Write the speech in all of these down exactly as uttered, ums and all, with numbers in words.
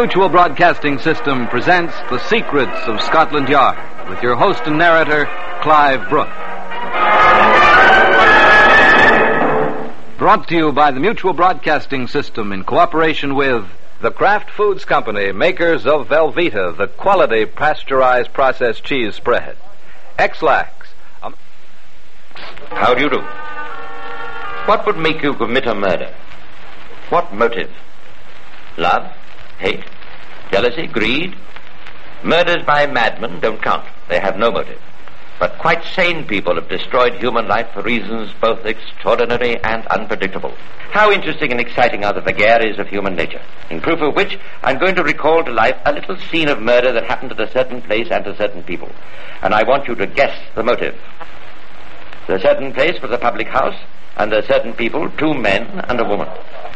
Mutual Broadcasting System presents The Secrets of Scotland Yard with your host and narrator, Clive Brooke. Brought to you by the Mutual Broadcasting System in cooperation with the Kraft Foods Company, makers of Velveeta, the quality pasteurized processed cheese spread. X-Lax. Um... How do you do? What would make you commit a murder? What motive? Love? Hate? Jealousy? Greed? Murders by madmen don't count. They have no motive. But quite sane people have destroyed human life for reasons both extraordinary and unpredictable. How interesting and exciting are the vagaries of human nature. In proof of which, I'm going to recall to life a little scene of murder that happened at a certain place and to certain people. And I want you to guess the motive. The certain place was a public house, and the certain people, two men and a woman.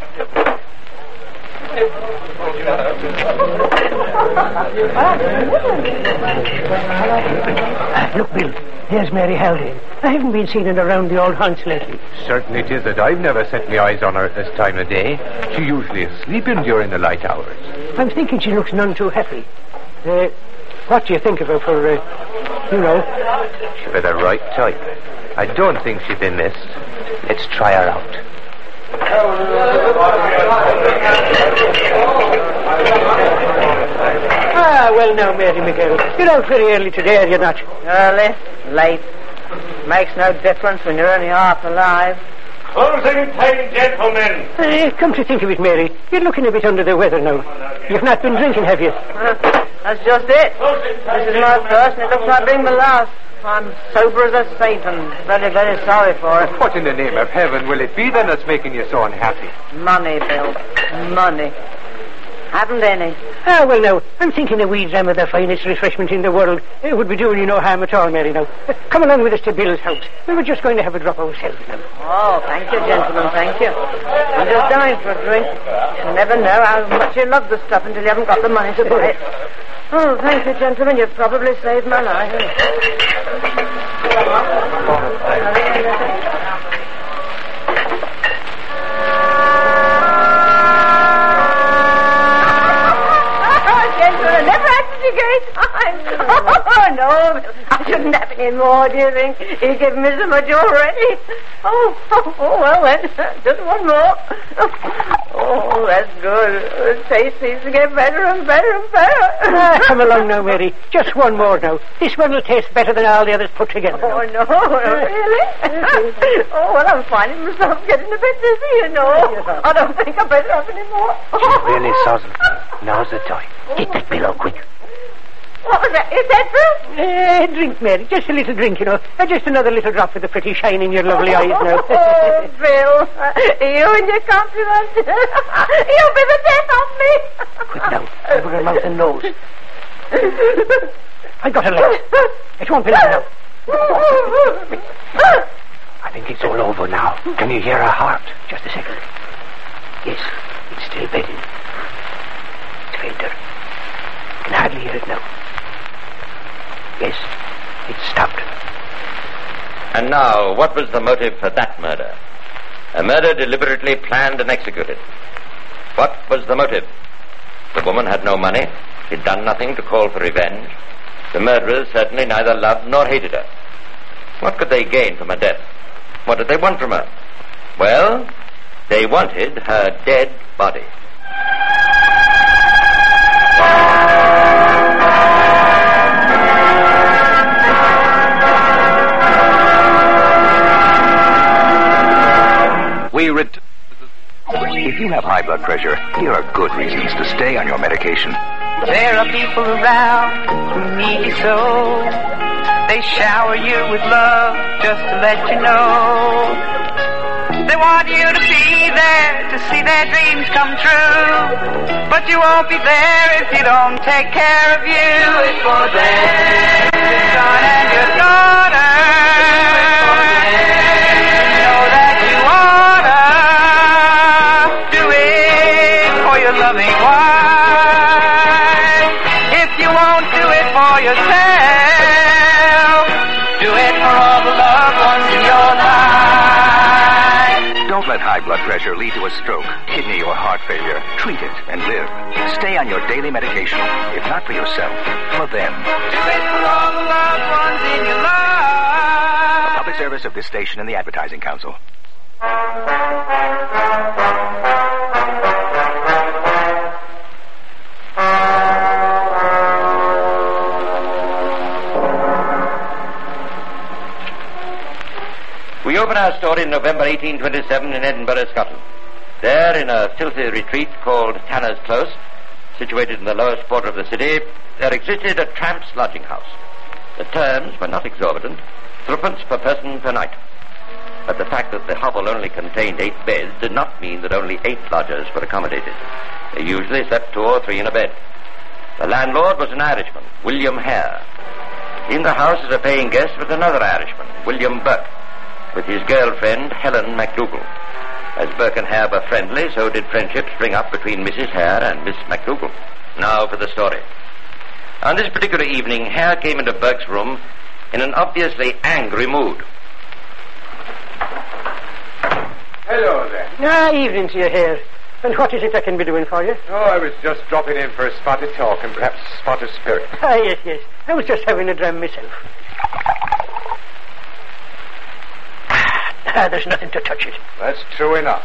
Uh, look, Bill, there's Mary Haldane. I haven't been seen in around the old haunts lately. Certainly it is that I've never set my eyes on her at this time of day. She usually is sleeping during the light hours. I'm thinking she looks none too happy. Uh, what do you think of her for, uh, you know? She's the right type. I don't think she's in this. Let's try her out. Ah, well now, Mary McGill. You're out very early today, are you not? Early, late. Makes no difference when you're only half alive. Closing time, gentlemen. Uh, come to think of it, Mary, you're looking a bit under the weather now. You've not been drinking, have you? Uh, that's just it. This is my first, and it looks like being the last. I'm sober as a saint and very, very sorry for it. What in the name of heaven will it be then that's making you so unhappy? Money, Bill. Money. Haven't any. Ah, well, now, I'm thinking a wee dram of the finest refreshment in the world. It would be doing you no harm at all, Mary, now. Uh, come along with us to Bill's house. We were just going to have a drop ourselves now. Oh, thank you, gentlemen, thank you. I'm just dying for a drink. You never know how much you love the stuff until you haven't got the money to buy it. Oh, thank you, gentlemen. You've probably saved my life. Gentlemen, never had such a great time. Oh, no, I shouldn't have any more, do you think? You've given me so much already. Oh, oh, oh, well then, just one more. Oh, that's good. The taste seems to get better and better and better. Ah, come along now, Mary. Just one more now. This one will taste better than all the others put together. Oh, no, really? Oh, well, I'm finding myself getting a bit dizzy, you know. I don't think I better have any more. She's really sozzled. Now's the time. Get that pillow quick. What was that? Is that true? Uh, drink, Mary. Just a little drink, you know. Uh, just another little drop for the pretty shine in your lovely eyes now. Oh, Bill. You and your compliments. You'll be the death of me. Quick now. Over her mouth and nose. I got her light. It won't be long now. I think it's all over now. Can you hear her heart? Just a second. Yes, it's still beating. It's fainter. I can hardly hear it now. Yes, it stopped. And now, what was the motive for that murder? A murder deliberately planned and executed. What was the motive? The woman had no money. She'd done nothing to call for revenge. The murderers certainly neither loved nor hated her. What could they gain from her death? What did they want from her? Well, they wanted her dead body. We ret- If you have high blood pressure, here are good reasons to stay on your medication. There are people around who need you so. They shower you with love just to let you know. They want you to be there to see their dreams come true. But you won't be there if you don't take care of you. Do it for them, your son and your daughter. Know that you oughta do it for your loving wife. If you won't do it for yourself, do it for all the loved ones in your life. Don't let let high blood pressure lead to a stroke, kidney, or heart failure. Treat it and live. Stay on your daily medication. If not for yourself, for them. Do it for all the loved ones in your life. A public service of this station and the Advertising Council. We open our story in November eighteen twenty-seven in Edinburgh, Scotland. There, in a filthy retreat called Tanner's Close, situated in the lowest quarter of the city, there existed a tramp's lodging house. The terms were not exorbitant, threepence per person per night. But the fact that the hovel only contained eight beds did not mean that only eight lodgers were accommodated. They usually slept two or three in a bed. The landlord was an Irishman, William Hare. In the house as a paying guest was another Irishman, William Burke, with his girlfriend, Helen MacDougall. As Burke and Hare were friendly, so did friendship spring up between Missus Hare and Miss MacDougall. Now for the story. On this particular evening, Hare came into Burke's room in an obviously angry mood. Hello there. Ah, evening to you, Hare. And what is it I can be doing for you? Oh, I was just dropping in for a spot of talk and perhaps a spot of spirit. Ah, yes, yes. I was just having a dram myself. Ah, there's nothing to touch it. That's true enough.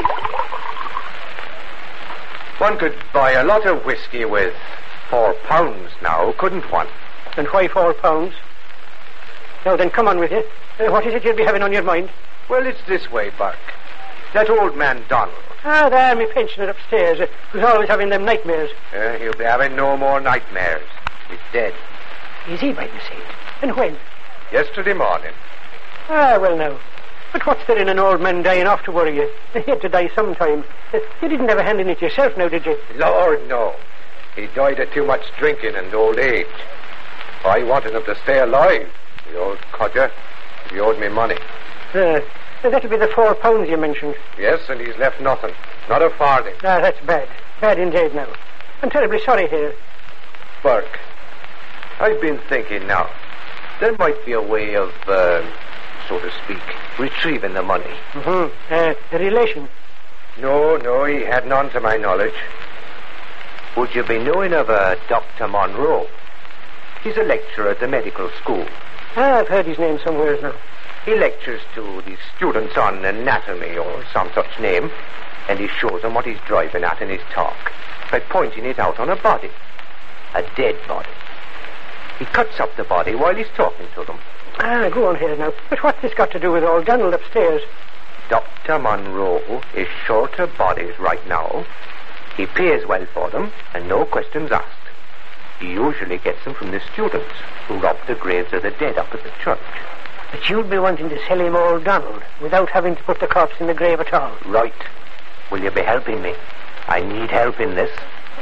One could buy a lot of whiskey with four pounds now, couldn't one? And why four pounds? Now then, come on with you. Uh, what is it you'll be having on your mind? Well, it's this way, Burke. That old man Donald. Ah, the army pensioner upstairs, uh, who's always having them nightmares. Uh, he'll be having no more nightmares. He's dead. Is he, by the saint? And when? Yesterday morning. Ah, well, now. But what's there in an old man dying off to worry you? He had to die sometime. Uh, you didn't have a hand in it yourself now, did you? Lord, no. He died of too much drinking and old age. I wanted him to stay alive, the old codger. He owed me money. Uh, that'll be the four pounds you mentioned. Yes, and he's left nothing. Not a farthing. Ah, that's bad. Bad indeed now. I'm terribly sorry here. Burke, I've been thinking now. There might be a way of, uh, so to speak, retrieving the money. Mm-hmm. Uh, a relation? No, no, he had none to my knowledge. Would you be knowing of a Doctor Monroe? He's a lecturer at the medical school. Ah, I've heard his name somewhere now. He lectures to the students on anatomy or some such name, and he shows them what he's driving at in his talk by pointing it out on a body, a dead body. He cuts up the body while he's talking to them. Ah, go on here now. But what's this got to do with old Donald upstairs? Doctor Monroe is short of bodies right now. He pays well for them, and no questions asked. He usually gets them from the students who rob the graves of the dead up at the church. But you'd be wanting to sell him old Donald without having to put the corpse in the grave at all. Right. Will you be helping me? I need help in this.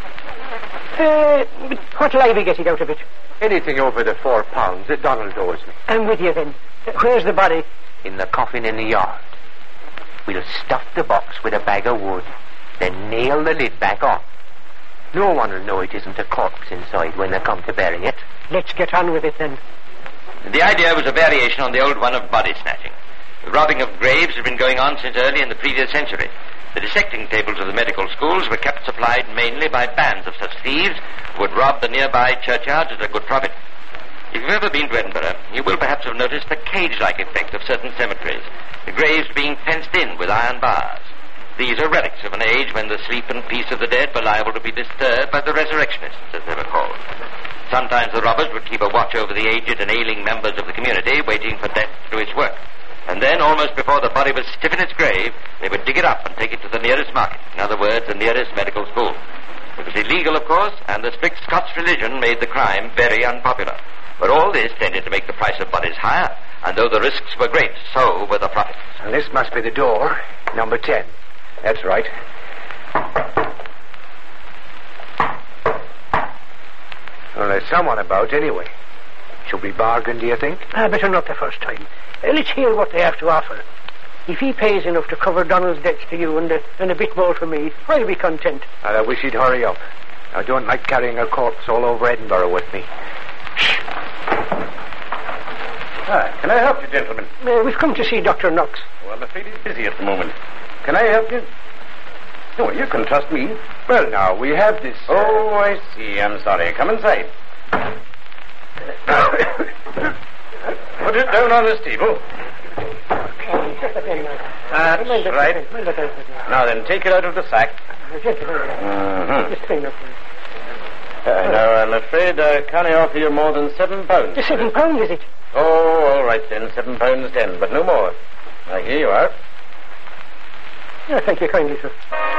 Uh, but what'll I be getting out of it? Anything over the four pounds that Donald owes me. I'm with you then. Uh, where's the body? In the coffin in the yard. We'll stuff the box with a bag of wood, then nail the lid back on. No one will know it isn't a corpse inside when they come to bury it. Let's get on with it then. The idea was a variation on the old one of body snatching. The robbing of graves had been going on since early in the previous century. The dissecting tables of the medical schools were kept supplied mainly by bands of such thieves who would rob the nearby churchyards at a good profit. If you've ever been to Edinburgh, you will perhaps have noticed the cage-like effect of certain cemeteries, the graves being fenced in with iron bars. These are relics of an age when the sleep and peace of the dead were liable to be disturbed by the resurrectionists, as they were called. Sometimes the robbers would keep a watch over the aged and ailing members of the community, waiting for death to do its work. And then, almost before the body was stiff in its grave, they would dig it up and take it to the nearest market, in other words, the nearest medical school. It was illegal, of course, and the strict Scots religion made the crime very unpopular. But all this tended to make the price of bodies higher, and though the risks were great, so were the profits. And this must be the door, number ten. That's right. Well, there's someone about anyway. Should we bargain, do you think? Ah, better not the first time. Uh, let's hear what they have to offer. If he pays enough to cover Donald's debts to you and, uh, and a bit more for me, I'll be content. And I wish he'd hurry up. I don't like carrying a corpse all over Edinburgh with me. Ah, can I help you, gentlemen? Uh, we've come to see Doctor Knox. Well, I'm afraid he's busy at the moment. Can I help you? No, you can trust me. Well, now, we have this... Uh... Oh, I see. I'm sorry. Come inside. Put it down on this table. That's right. Now then, take it out of the sack. Mm-hmm. Uh, now, I'm afraid I can't offer you more than seven pounds. Seven pounds, is it? Oh, all right then. Seven pounds ten, but no more. Now, here you are. Oh, thank you kindly, sir.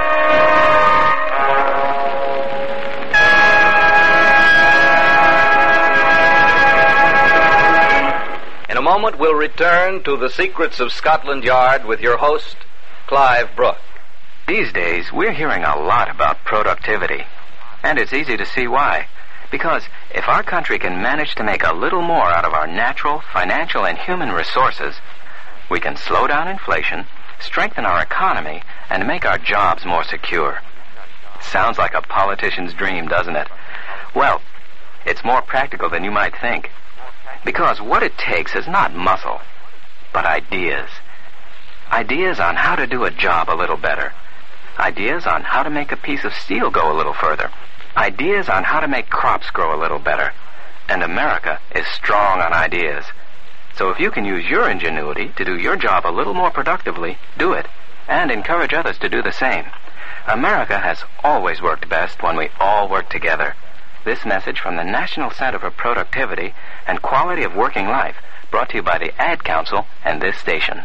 In a moment, we'll return to the secrets of Scotland Yard with your host, Clive Brooke. These days, we're hearing a lot about productivity. And it's easy to see why. Because if our country can manage to make a little more out of our natural, financial, and human resources, we can slow down inflation, strengthen our economy, and make our jobs more secure. Sounds like a politician's dream, doesn't it? Well, it's more practical than you might think. Because what it takes is not muscle, but ideas. Ideas on how to do a job a little better. Ideas on how to make a piece of steel go a little further. Ideas on how to make crops grow a little better. And America is strong on ideas. So if you can use your ingenuity to do your job a little more productively, do it. And encourage others to do the same. America has always worked best when we all work together. This message from the National Center for Productivity and Quality of Working Life, brought to you by the Ad Council and this station.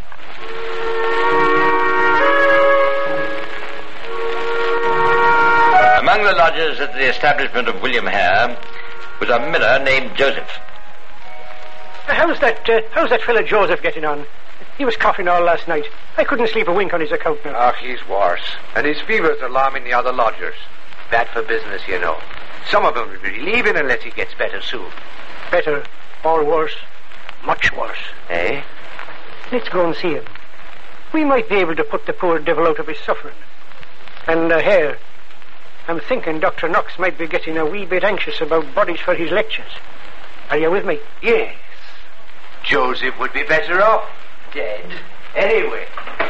Among the lodgers at the establishment of William Hare was a miller named Joseph. How's that, uh, how's that fellow Joseph getting on? He was coughing all last night. I couldn't sleep a wink on his account now. Ah, he's worse. And his fever's alarming the other lodgers. Bad for business, you know. Some of them will be leaving unless he gets better soon. Better, or worse, much worse. Eh? Let's go and see him. We might be able to put the poor devil out of his suffering. And uh, Hare, I'm thinking Doctor Knox might be getting a wee bit anxious about bodies for his lectures. Are you with me? Yes. Joseph would be better off dead. Anyway.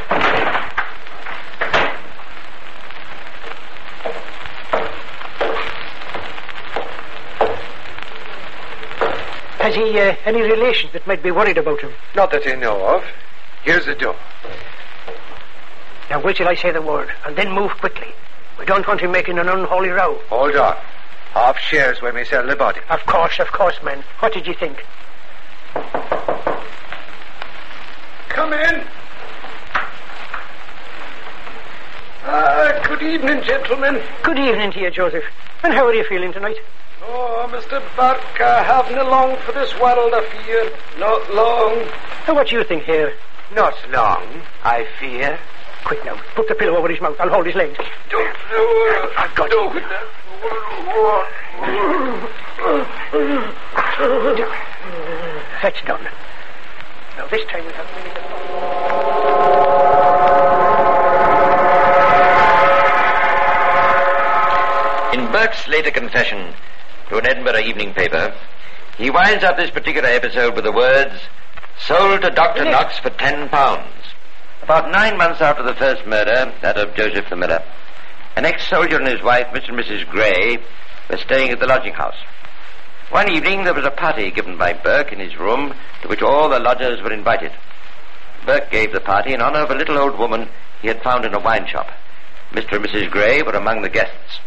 Has he uh, any relations that might be worried about him? Not that I know of. Here's the door. Now wait till I say the word, and then move quickly. We don't want him making an unholy row. Hold on. Half shares when we sell the body. Of course, of course, man. What did you think? Come in. Ah, good evening, gentlemen. Good evening to you, Joseph. And how are you feeling tonight? Oh, Mister Burke, I haven't long for this world, I fear. Not long. Now, what do you think here? Not long, I fear. Quick now, put the pillow over his mouth. I'll hold his legs. Don't do I've got you. That's done. Now, this time we have... In Burke's later confession to an Edinburgh evening paper, he winds up this particular episode with the words, sold to Doctor Knox for ten pounds. About nine months after the first murder, that of Joseph the Miller, an ex-soldier and his wife, Mister and Missus Gray, were staying at the lodging house. One evening there was a party given by Burke in his room to which all the lodgers were invited. Burke gave the party in honor of a little old woman he had found in a wine shop. Mister and Missus Gray were among the guests.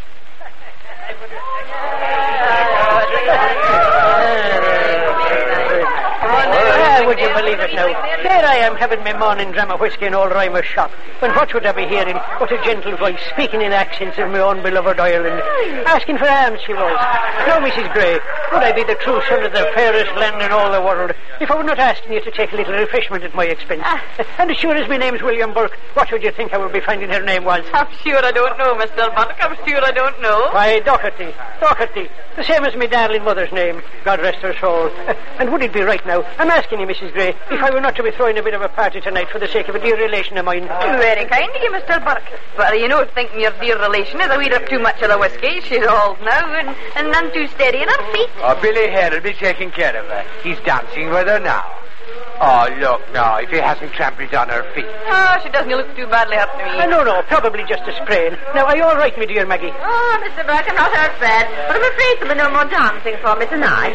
Ah, would you believe it now? There I am having my morning dram of whiskey in old Reimer's shop. When what would I be hearing but a gentle voice speaking in accents of my own beloved Ireland, asking for alms she was. Now, Missus Gray, would I be the true son of the fairest land in all the world if I were not asking you to take a little refreshment at my expense? And as sure as my name's William Burke, what would you think I would be finding her name was? I'm sure I don't know, Mister Burke. I'm sure I don't know. Why, Doherty. Doherty. The same as my darling mother's name. God rest her soul. And would it be right now? I'm asking you, Missus Gray, if I were not to be throwing a bit of a party tonight for the sake of a dear relation of mine. Very kind of you, Mister Burke. But you know, thinking your dear relation is a wee bit too much of the whiskey. She's old now and, and none too steady in her feet. Oh, Billy Hare will be taking care of her. He's dancing with her now. Oh, look, now, if he hasn't trampled on her feet. Oh, she doesn't look too badly hurt to me. Uh, no, no, probably just a sprain. Now, are you all right, my dear Maggie? Oh, Mister Burke, I'm not hurt bad, but I'm afraid there'll be no more dancing for me tonight.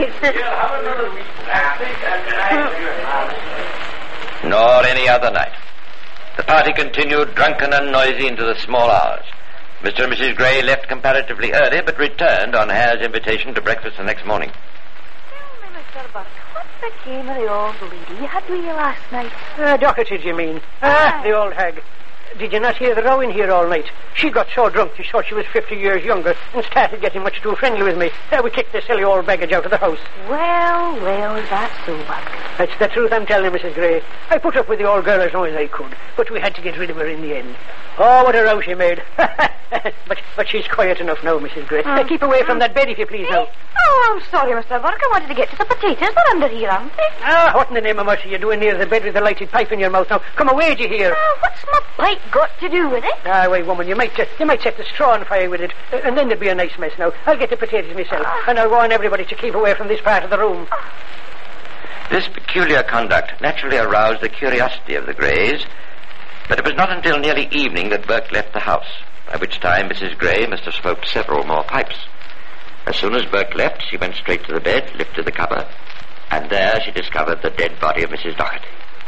Nor any other night. The party continued drunken and noisy into the small hours. Mister and Missus Gray left comparatively early, but returned on Hare's invitation to breakfast the next morning. Tell me, Mister Buck, what became of the old lady you had with you last night? Uh, Doherty, you mean? Ah, the old hag. Did you not hear the row in here all night? She got so drunk she thought she was fifty years younger and started getting much too friendly with me. Uh, we kicked the silly old baggage out of the house. Well, well, that's so, Buck. That's the truth I'm telling you, Missus Gray. I put up with the old girl as long as I could, but we had to get rid of her in the end. Oh, what a row she made. but but she's quiet enough now, Missus Gray. Mm. Uh, keep away from that bed, if you please, now. Oh, I'm sorry, Mister Buck. I wanted to get to the potatoes. They're under here, aren't they? Ah, what in the name of mercy are you doing near the bed with the lighted pipe in your mouth now? Come away, do you hear? Oh, what's my pipe got to do with it? Ah, wait, woman, you might, uh, you might set the straw on fire with it, uh, and then there'd be a nice mess now. I'll get the potatoes myself, Ah. and I'll warn everybody to keep away from this part of the room. This peculiar conduct naturally aroused the curiosity of the Greys, but it was not until nearly evening that Burke left the house, by which time Missus Gray must have smoked several more pipes. As soon as Burke left, she went straight to the bed, lifted the cover, and there she discovered the dead body of Missus Doherty.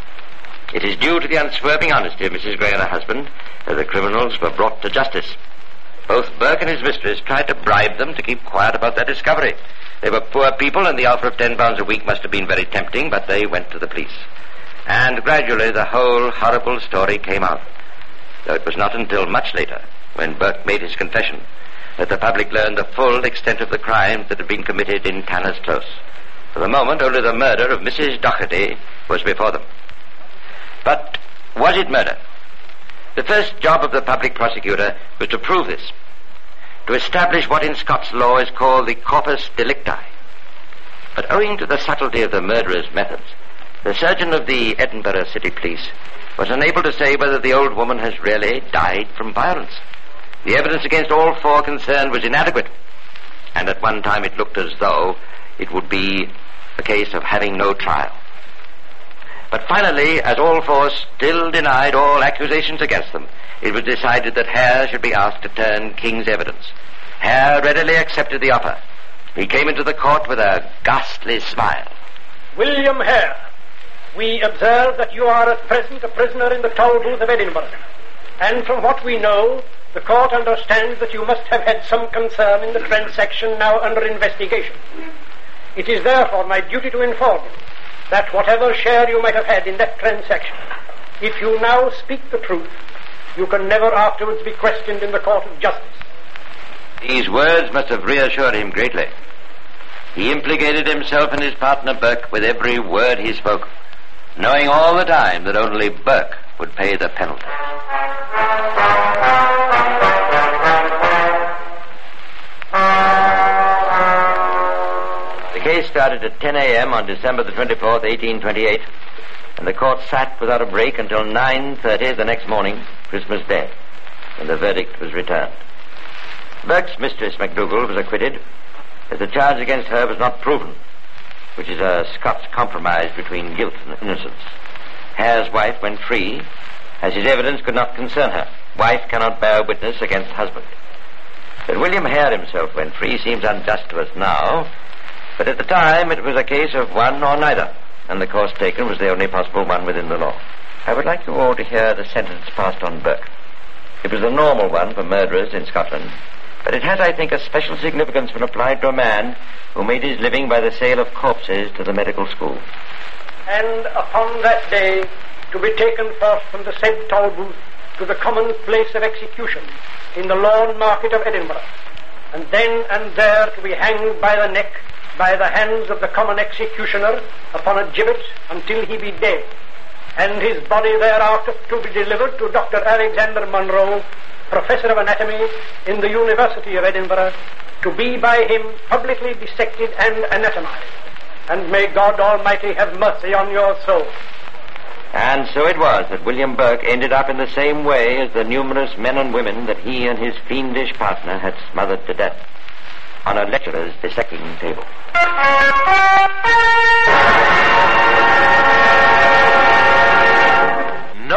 It is due to the unswerving honesty of Missus Gray and her husband that the criminals were brought to justice. Both Burke and his mistress tried to bribe them to keep quiet about their discovery. They were poor people, and the offer of ten pounds a week must have been very tempting, but they went to the police. And gradually the whole horrible story came out, though it was not until much later, when Burke made his confession, that the public learned the full extent of the crime that had been committed in Tanner's Close. For the moment, only the murder of Missus Doherty was before them. But was it murder? The first job of the public prosecutor was to prove this, to establish what in Scots law is called the corpus delicti. But owing to the subtlety of the murderer's methods, the surgeon of the Edinburgh City Police was unable to say whether the old woman has really died from violence. The evidence against all four concerned was inadequate, and at one time it looked as though it would be a case of having no trial. But finally, as all four still denied all accusations against them, it was decided that Hare should be asked to turn King's evidence. Hare readily accepted the offer. He came into the court with a ghastly smile. William Hare, we observe that you are at present a prisoner in the toll booth of Edinburgh. And from what we know, the court understands that you must have had some concern in the transaction now under investigation. It is therefore my duty to inform you that whatever share you might have had in that transaction, if you now speak the truth, you can never afterwards be questioned in the court of justice. These words must have reassured him greatly. He implicated himself and his partner Burke with every word he spoke, knowing all the time that only Burke would pay the penalty. The case started at ten a.m. on December the twenty-fourth, eighteen twenty-eight, and the court sat without a break until nine thirty the next morning, Christmas Day, when the verdict was returned. Burke's mistress, MacDougall, was acquitted, as the charge against her was not proven, which is a Scots compromise between guilt and innocence. Hare's wife went free, as his evidence could not concern her. Wife cannot bear witness against husband. That William Hare himself went free seems unjust to us now, but at the time it was a case of one or neither, and the course taken was the only possible one within the law. I would like you all to hear the sentence passed on Burke. It was the normal one for murderers in Scotland, but it has, I think, a special significance when applied to a man who made his living by the sale of corpses to the medical school. And upon that day, to be taken forth from the said toll booth to the common place of execution in the lawn market of Edinburgh, and then and there to be hanged by the neck by the hands of the common executioner upon a gibbet until he be dead, and his body thereafter to be delivered to Doctor Alexander Munro, Professor of Anatomy in the University of Edinburgh, to be by him publicly dissected and anatomized. And may God Almighty have mercy on your soul. And so it was that William Burke ended up in the same way as the numerous men and women that he and his fiendish partner had smothered to death, on a lecturer's dissecting table.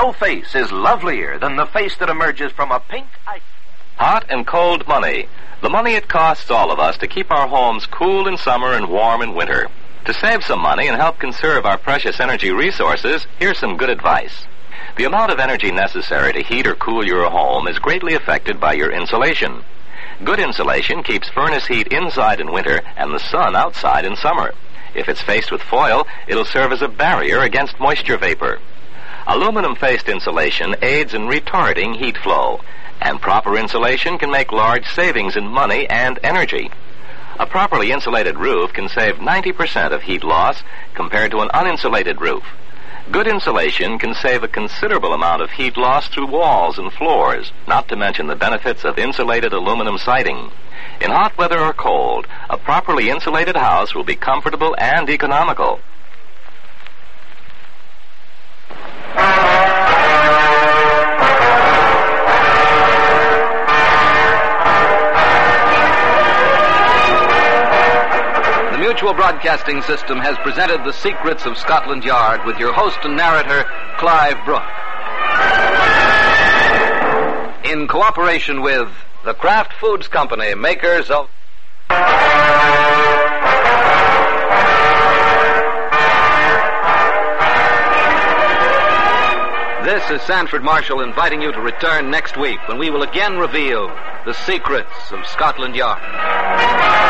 no face is lovelier than the face that emerges from a pink ice. Hot and cold money. The money it costs all of us to keep our homes cool in summer and warm in winter. To save some money and help conserve our precious energy resources, here's some good advice. The amount of energy necessary to heat or cool your home is greatly affected by your insulation. Good insulation keeps furnace heat inside in winter and the sun outside in summer. If it's faced with foil, it'll serve as a barrier against moisture vapor. Aluminum-faced insulation aids in retarding heat flow, and proper insulation can make large savings in money and energy. A properly insulated roof can save ninety percent of heat loss compared to an uninsulated roof. Good insulation can save a considerable amount of heat loss through walls and floors, not to mention the benefits of insulated aluminum siding. In hot weather or cold, a properly insulated house will be comfortable and economical. Mutual Broadcasting System has presented The Secrets of Scotland Yard with your host and narrator, Clive Brooke. In cooperation with the Kraft Foods Company, makers of... This is Sanford Marshall inviting you to return next week when we will again reveal the secrets of Scotland Yard.